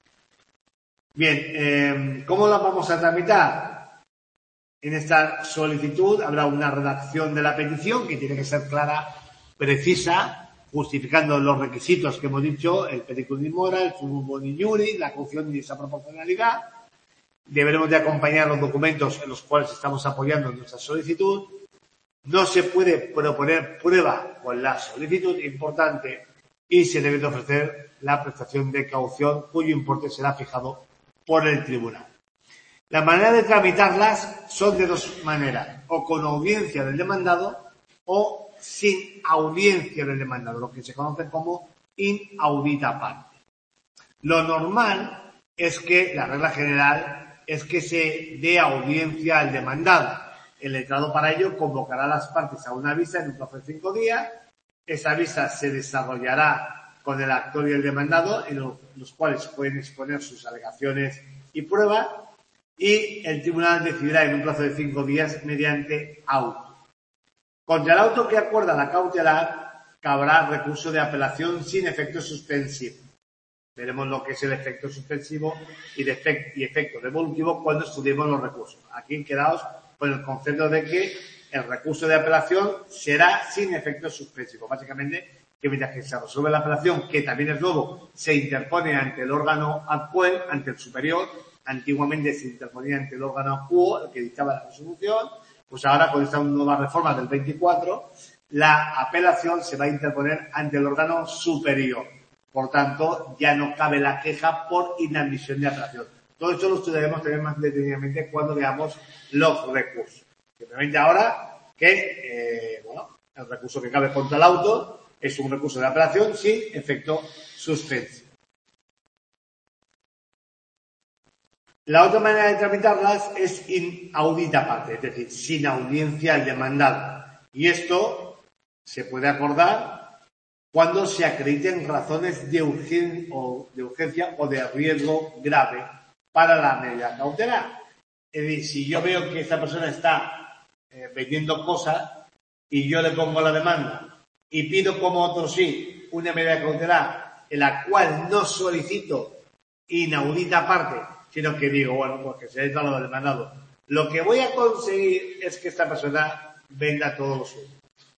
Bien, eh, ¿cómo la vamos a tramitar? En esta solicitud habrá una redacción de la petición que tiene que ser clara, precisa, justificando los requisitos que hemos dicho, el periculum in mora, el summum boni iuri, la caución y esa proporcionalidad. Deberemos de acompañar los documentos en los cuales estamos apoyando nuestra solicitud. No se puede proponer prueba con la solicitud, importante, y se debe de ofrecer la prestación de caución cuyo importe será fijado por el tribunal. La manera de tramitarlas son de dos maneras, o con audiencia del demandado o sin audiencia del demandado, lo que se conoce como in audita parte. Lo normal es que, la regla general, es que se dé audiencia al demandado. El letrado para ello convocará a las partes a una vista en un plazo de cinco días. Esa vista se desarrollará con el actor y el demandado, en los cuales pueden exponer sus alegaciones y pruebas, y el tribunal decidirá en un plazo de cinco días mediante auto. Contra el auto que acuerda la cautelar, cabrá recurso de apelación sin efecto suspensivo. Veremos lo que es el efecto suspensivo y, de efecto, y efecto devolutivo cuando estudiemos los recursos. Aquí quedaos con el concepto de que el recurso de apelación será sin efecto suspensivo. Básicamente, que mientras que se resuelve la apelación, que también es nuevo, se interpone ante el órgano actual, ante el superior. Antiguamente se interponía ante el órgano actual, el que dictaba la resolución. Pues ahora, con esta nueva reforma del veinticuatro, la apelación se va a interponer ante el órgano superior. Por tanto, ya no cabe la queja por inadmisión de apelación. Todo esto lo estudiaremos también más detenidamente cuando veamos los recursos. Simplemente ahora que, eh, bueno, el recurso que cabe contra el auto es un recurso de apelación sin efecto suspensivo. La otra manera de tramitarlas es in audita parte, es decir, sin audiencia al demandado. Y esto se puede acordar cuando se acrediten razones de, urgen, o de urgencia o de riesgo grave para la medida cautelar. Es decir, si yo veo que esta persona está eh, vendiendo cosas y yo le pongo la demanda y pido como otro sí una medida cautelar en la cual no solicito inaudita parte, sino que digo, bueno, pues que se haya dado lo demandado. Lo que voy a conseguir es que esta persona venda todo lo suyo.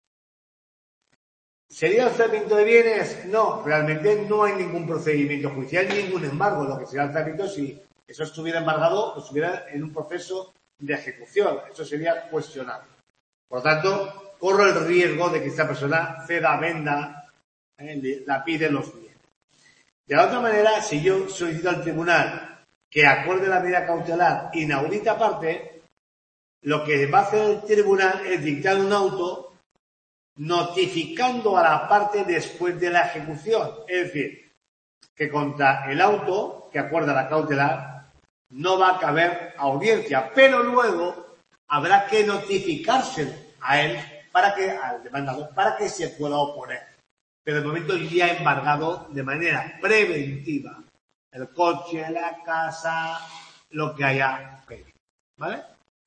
¿Sería alzamiento de bienes? No, realmente no hay ningún procedimiento judicial, ningún embargo. Lo que sería alzamiento, si eso estuviera embargado, pues estuviera en un proceso de ejecución. Eso sería cuestionable. Por lo tanto, corro el riesgo de que esta persona ceda, venda, eh, la pide los bienes. De la otra manera, si yo solicito al tribunal que acuerde la medida cautelar inaudita parte, lo que va a hacer el tribunal es dictar un auto notificando a la parte después de la ejecución. Es decir, que contra el auto que acuerda la cautelar no va a caber audiencia, pero luego habrá que notificárselo a él, para que, al demandado, para que se pueda oponer. Pero de momento ya ha embargado de manera preventiva el coche, la casa, lo que haya pedido. ¿Vale?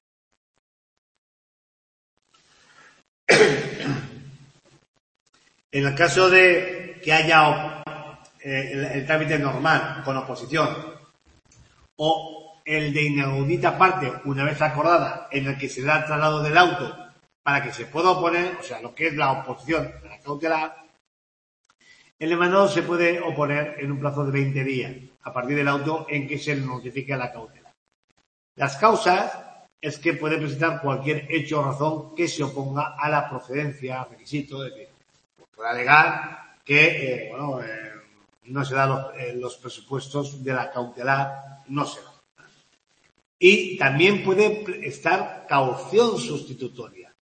En el caso de que haya eh, el, el trámite normal con oposición o el de inaudita parte una vez acordada en el que se da el traslado del auto para que se pueda oponer, o sea, lo que es la oposición a la cautelar, el demandado se puede oponer en un plazo de veinte días a partir del auto en que se le notifique a la cautelar. Las causas es que puede presentar cualquier hecho o razón que se oponga a la procedencia, requisito, es decir, puede alegar que eh, bueno, eh, no se dan los, eh, los presupuestos de la cautelar, no se dan. Y también puede estar caución sustitutoria.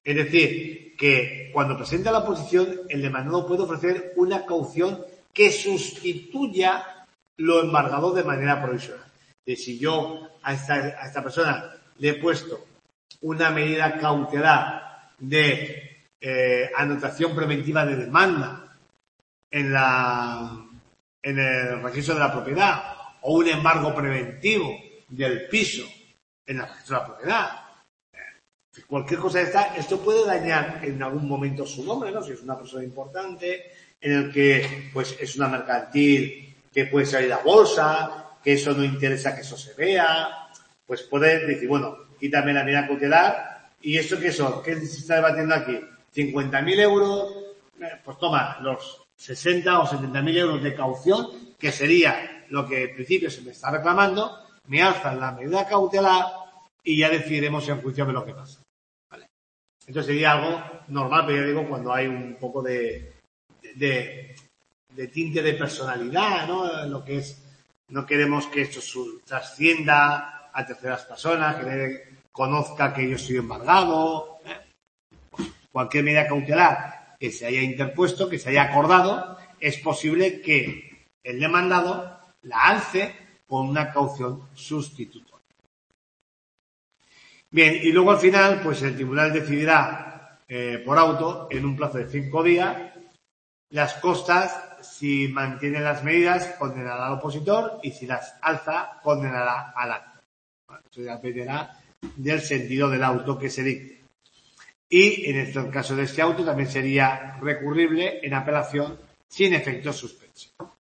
Es decir, que cuando presenta la oposición, el demandado puede ofrecer una caución que sustituya lo embargado de manera provisional. De si yo a esta, a esta persona le he puesto una medida cautelar de eh, anotación preventiva de demanda en, la, en el registro de la propiedad o un embargo preventivo del piso en el registro de la propiedad, cualquier cosa de esta, esto puede dañar en algún momento su nombre, ¿no? Si es una persona importante, en el que, pues, es una mercantil que puede salir a bolsa, que eso no interesa que eso se vea, pues puede decir, bueno, quítame la medida cautelar, ¿y esto qué son? ¿Qué se está debatiendo aquí? cincuenta mil euros, pues toma los sesenta o setenta mil euros de caución, que sería lo que en principio se me está reclamando, me alzan la medida cautelar y ya decidiremos en función de lo que pasa. Entonces sería algo normal, pero ya digo, cuando hay un poco de, de, de tinte de personalidad, ¿no? Lo que es, no queremos que esto trascienda a terceras personas, que nadie conozca que yo estoy embargado, ¿eh? Pues cualquier medida cautelar que se haya interpuesto, que se haya acordado, es posible que el demandado la alce con una caución sustitutoria. Bien, y luego al final, pues el tribunal decidirá eh, por auto, en un plazo de cinco días, las costas. Si mantiene las medidas, condenará al opositor, y si las alza, condenará al acto. Bueno, eso ya dependerá del sentido del auto que se dicte. Y en el caso de este auto también sería recurrible en apelación sin efecto suspensivo.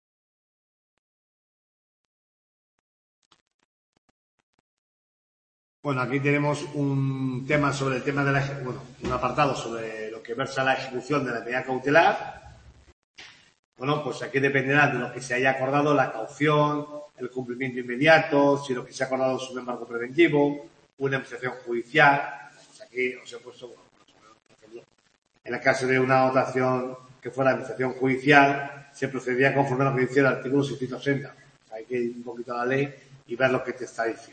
Bueno, aquí tenemos un tema sobre el tema de la, bueno, un apartado sobre lo que versa la ejecución de la medida cautelar. Bueno, pues aquí dependerá de lo que se haya acordado, la caución, el cumplimiento inmediato, si lo que se ha acordado es un embargo preventivo, una administración judicial. Pues aquí os he puesto, bueno, por ejemplo, en el caso de una votación que fuera administración judicial, se procedería conforme a lo que dice el artículo seiscientos sesenta. O sea, hay que ir un poquito a la ley y ver lo que te está diciendo.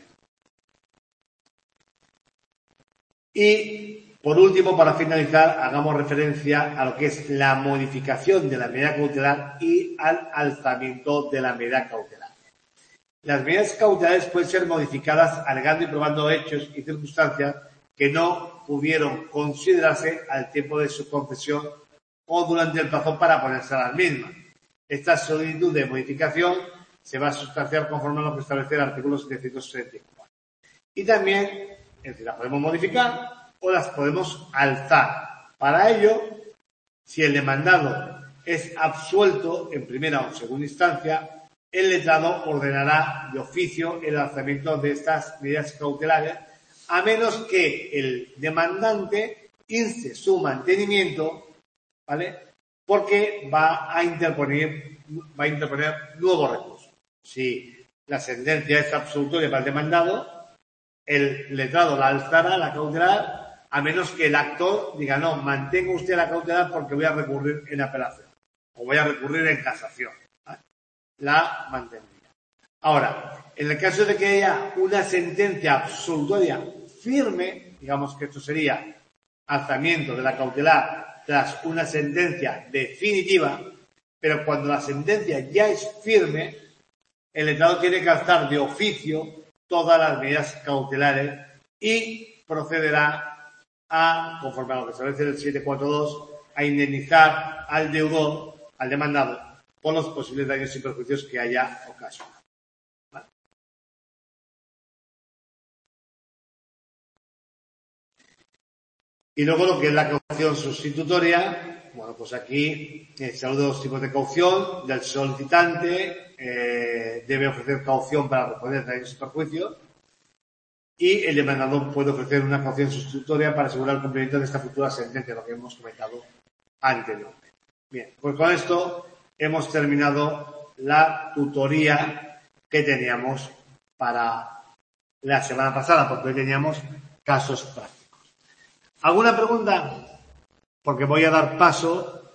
Y, por último, para finalizar, hagamos referencia a lo que es la modificación de la medida cautelar y al alzamiento de la medida cautelar. Las medidas cautelares pueden ser modificadas alegando y probando hechos y circunstancias que no pudieron considerarse al tiempo de su concesión o durante el plazo para ponerse a las mismas. Esta solicitud de modificación se va a sustanciar conforme a lo que establece el artículo setecientos sesenta y cuatro. Y también, es decir, las podemos modificar o las podemos alzar. Para ello, si el demandado es absuelto en primera o segunda instancia, el letrado ordenará de oficio el alzamiento de estas medidas cautelares, a menos que el demandante inste su mantenimiento, ¿vale? Porque va a interponer, va a interponer nuevos recursos. Si la sentencia es absolutoria para el demandado, el letrado la alzará, la cautelar, a menos que el actor diga, no, mantenga usted la cautelar porque voy a recurrir en apelación o voy a recurrir en casación. ¿Vale? La mantendría. Ahora, en el caso de que haya una sentencia absolutoria firme, digamos que esto sería alzamiento de la cautelar tras una sentencia definitiva, pero cuando la sentencia ya es firme, el letrado tiene que alzar de oficio todas las medidas cautelares y procederá a, conforme a lo que establece el setecientos cuarenta y dos, a indemnizar al deudor, al demandado, por los posibles daños y perjuicios que haya ocasionado. ¿Vale? Y luego lo que es la caución sustitutoria, bueno, pues aquí se habla de los tipos de caución, del solicitante, eh, debe ofrecer caución para responder daños y perjuicios, y el demandador puede ofrecer una caución sustitutoria para asegurar el cumplimiento de esta futura sentencia, lo que hemos comentado anteriormente. Bien, pues con esto hemos terminado la tutoría que teníamos para la semana pasada, porque hoy teníamos casos prácticos. ¿Alguna pregunta? Porque voy a dar paso.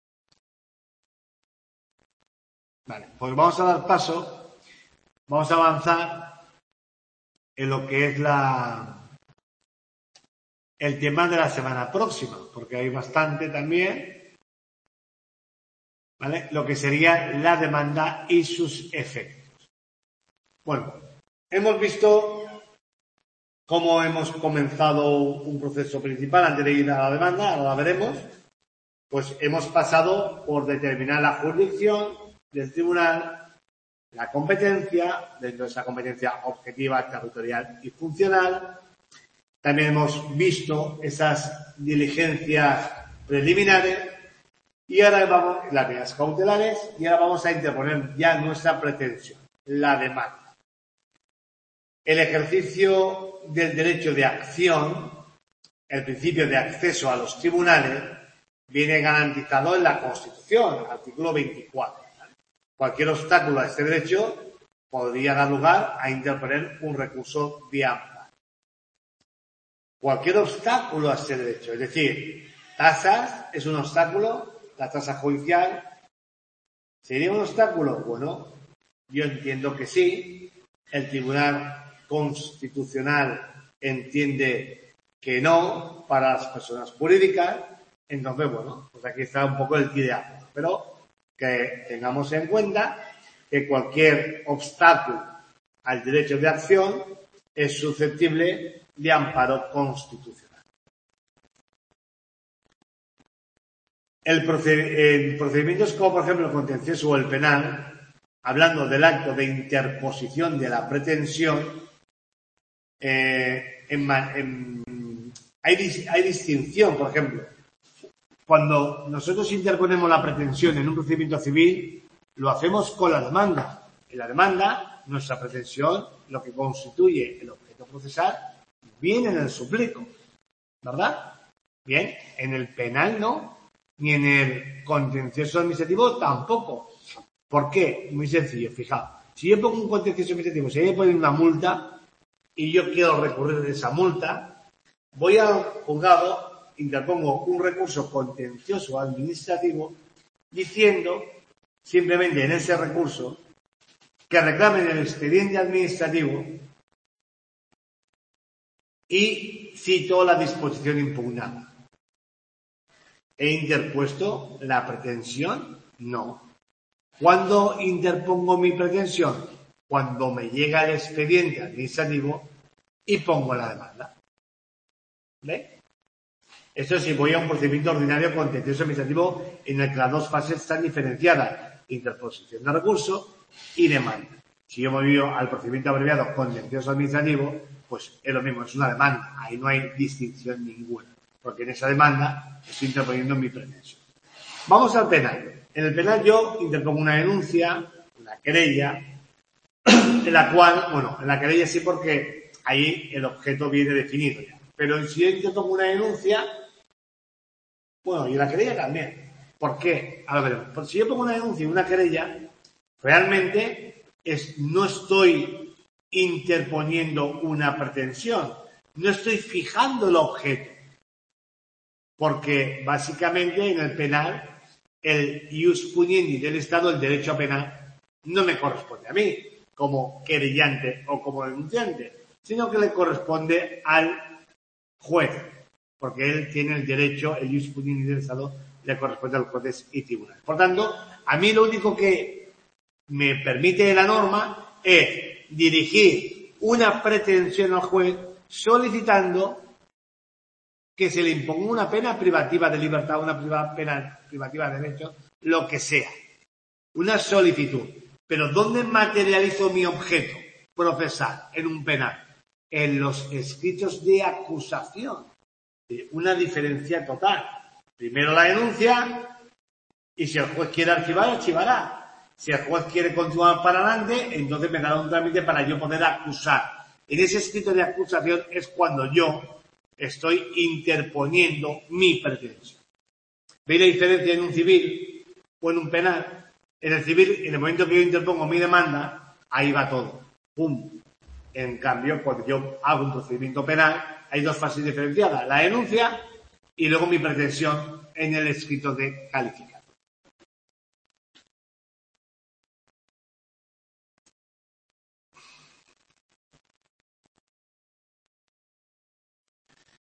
Vale, pues vamos a dar paso, vamos a avanzar en lo que es la, el tema de la semana próxima, porque hay bastante también, ¿vale? Lo que sería la demanda y sus efectos. Bueno, hemos visto cómo hemos comenzado un proceso principal antes de ir a la demanda, ahora la veremos. Pues hemos pasado por determinar la jurisdicción del tribunal, la competencia, dentro de esa competencia objetiva, territorial y funcional. También hemos visto esas diligencias preliminares y ahora vamos, las medidas cautelares, y ahora vamos a interponer ya nuestra pretensión, la demanda. El ejercicio del derecho de acción, el principio de acceso a los tribunales, viene garantizado en la Constitución, artículo veinticuatro. Cualquier obstáculo a este derecho podría dar lugar a interponer un recurso de amparo. Cualquier obstáculo a este derecho, es decir, tasas es un obstáculo, la tasa judicial, ¿sería un obstáculo? Bueno, yo entiendo que sí. El Tribunal Constitucional entiende que no para las personas jurídicas. Entonces, bueno, pues aquí está un poco el ideal, pero que tengamos en cuenta que cualquier obstáculo al derecho de acción es susceptible de amparo constitucional. El proced- en procedimientos como, por ejemplo, el contencioso o el penal, hablando del acto de interposición de la pretensión, eh, en, en, hay, hay distinción, por ejemplo. Cuando nosotros interponemos la pretensión en un procedimiento civil, lo hacemos con la demanda. En la demanda, nuestra pretensión, lo que constituye el objeto procesal, viene en el suplico, ¿verdad? Bien, en el penal no, ni en el contencioso administrativo tampoco. ¿Por qué? Muy sencillo, fijaos. Si yo pongo un contencioso administrativo, si yo pongo una multa y yo quiero recurrir de esa multa, voy al juzgado, interpongo un recurso contencioso administrativo diciendo simplemente en ese recurso que reclamen el expediente administrativo y cito la disposición impugnada. ¿He interpuesto la pretensión? No. ¿Cuándo interpongo mi pretensión? Cuando me llega el expediente administrativo y pongo la demanda. ¿Ve? Eso sí, voy a un procedimiento ordinario contencioso administrativo en el que las dos fases están diferenciadas: interposición de recurso y demanda. Si yo me voy al procedimiento abreviado contencioso administrativo, pues es lo mismo, es una demanda. Ahí no hay distinción ninguna, porque en esa demanda estoy interponiendo mi pretensión. Vamos al penal. En el penal yo interpongo una denuncia, una querella, en la cual, bueno, en la querella sí, porque ahí el objeto viene definido ya. Pero si yo interpongo una denuncia, bueno, y la querella también. ¿Por qué? Ahora veremos. Porque si yo pongo una denuncia y una querella, realmente es, no estoy interponiendo una pretensión, no estoy fijando el objeto. Porque básicamente en el penal, el ius puniendi del Estado, el derecho penal, no me corresponde a mí como querellante o como denunciante, sino que le corresponde al juez, porque él tiene el derecho, el ius puniendi del Estado le corresponde a los jueces y tribunales. Por tanto, a mí lo único que me permite la norma es dirigir una pretensión al juez solicitando que se le imponga una pena privativa de libertad, una pena privativa de derecho, lo que sea. Una solicitud. Pero ¿dónde materializo mi objeto procesal en un penal? En los escritos de acusación. Una diferencia total. Primero la denuncia y si el juez quiere archivar, archivará. Si el juez quiere continuar para adelante, entonces me dará un trámite para yo poder acusar. En ese escrito de acusación es cuando yo estoy interponiendo mi pretensión. ¿Veis la diferencia en un civil o en un penal? En el civil, en el momento que yo interpongo mi demanda, ahí va todo. ¡Pum! En cambio, cuando yo hago un procedimiento penal, hay dos fases diferenciadas. La denuncia y luego mi pretensión en el escrito de calificación.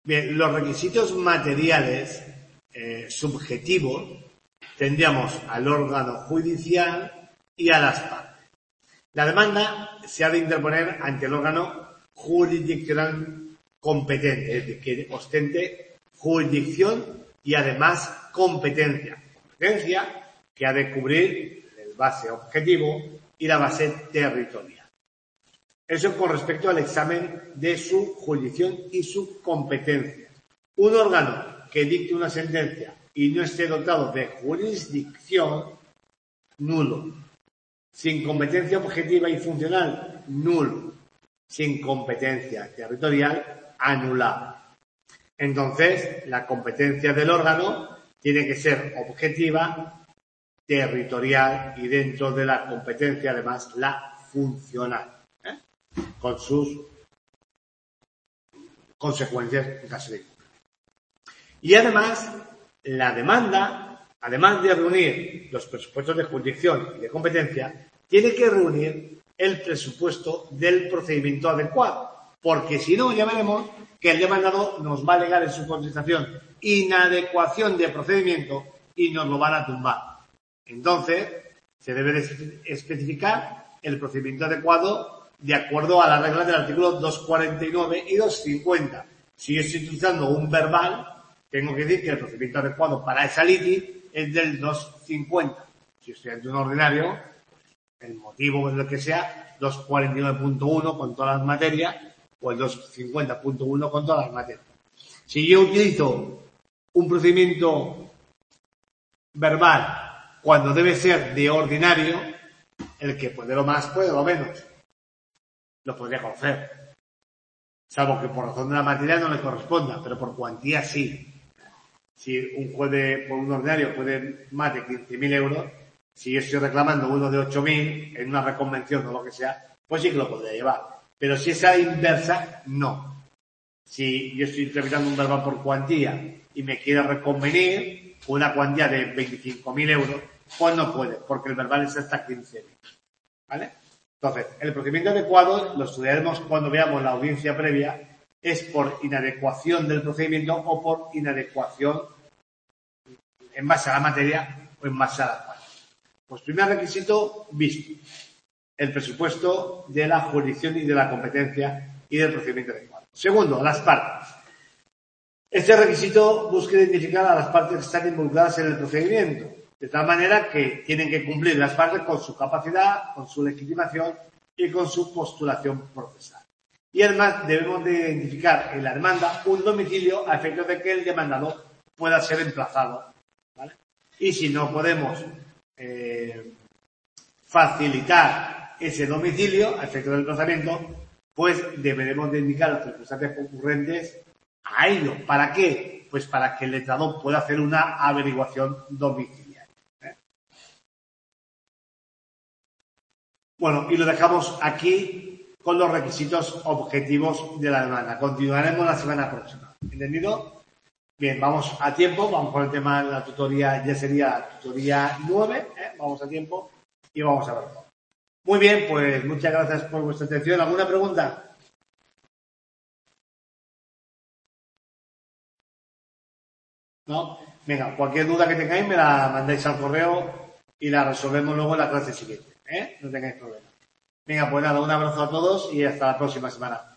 Bien, los requisitos materiales eh, subjetivos tendríamos al órgano judicial y a las partes. La demanda se ha de interponer ante el órgano jurisdiccional competente, es decir, que ostente jurisdicción y además competencia. Competencia que ha de cubrir el base objetivo y la base territorial. Eso con respecto al examen de su jurisdicción y su competencia. Un órgano que dicte una sentencia y no esté dotado de jurisdicción, nulo. Sin competencia objetiva y funcional, nulo. Sin competencia territorial, anulado. Entonces, la competencia del órgano tiene que ser objetiva, territorial y dentro de la competencia, además, la funcional, ¿eh? Con sus consecuencias en caso de incumplimiento. Y además, la demanda, además de reunir los presupuestos de jurisdicción y de competencia, tiene que reunir el presupuesto del procedimiento adecuado, porque si no, ya veremos que el demandado nos va a alegar en su contestación inadecuación de procedimiento y nos lo van a tumbar. Entonces, se debe de especificar el procedimiento adecuado de acuerdo a las reglas del artículo doscientos cuarenta y nueve y doscientos cincuenta. Si yo estoy utilizando un verbal, tengo que decir que el procedimiento adecuado para esa litis es del doscientos cincuenta. Si estoy ante un ordinario, el motivo es lo que sea, doscientos cuarenta y nueve punto uno con todas las materias, o el doscientos cincuenta punto uno con todas las materias. Si yo utilizo un procedimiento verbal cuando debe ser de ordinario, el que puede lo más puede lo menos. Lo podría conocer. Salvo que por razón de la materia no le corresponda, pero por cuantía sí. Si un juez de, por un ordinario puede más de quince mil euros, si yo estoy reclamando uno de ocho mil en una reconvención o lo que sea, pues sí que lo podría llevar. Pero si es a la inversa, no. Si yo estoy tramitando un verbal por cuantía y me quiere reconvenir una cuantía de veinticinco mil euros, pues no puede, porque el verbal es hasta quince mil. ¿Vale? Entonces, el procedimiento adecuado lo estudiaremos cuando veamos la audiencia previa, es por inadecuación del procedimiento o por inadecuación en base a la materia o en base a la parte. Pues primer requisito visto, el presupuesto de la jurisdicción y de la competencia y del procedimiento adecuado. Segundo, las partes. Este requisito busca identificar a las partes que están involucradas en el procedimiento, de tal manera que tienen que cumplir las partes con su capacidad, con su legitimación y con su postulación procesal. Y además debemos de identificar en la demanda un domicilio a efectos de que el demandado pueda ser emplazado, ¿vale? Y si no podemos eh, facilitar ese domicilio a efectos del emplazamiento, pues deberemos de indicar las circunstancias concurrentes a ello. ¿Para qué? Pues para que el letrado pueda hacer una averiguación domiciliaria, ¿eh? Bueno, y lo dejamos aquí con los requisitos objetivos de la demanda. Continuaremos la semana próxima. ¿Entendido? Bien, vamos a tiempo. Vamos con el tema de la tutoría. Ya sería tutoría nueve. ¿eh? Vamos a tiempo y vamos a verlo. Muy bien, pues muchas gracias por vuestra atención. ¿Alguna pregunta? ¿No? Venga, cualquier duda que tengáis me la mandáis al correo y la resolvemos luego en la clase siguiente. ¿eh? No tengáis problema. Venga, pues nada, un abrazo a todos y hasta la próxima semana.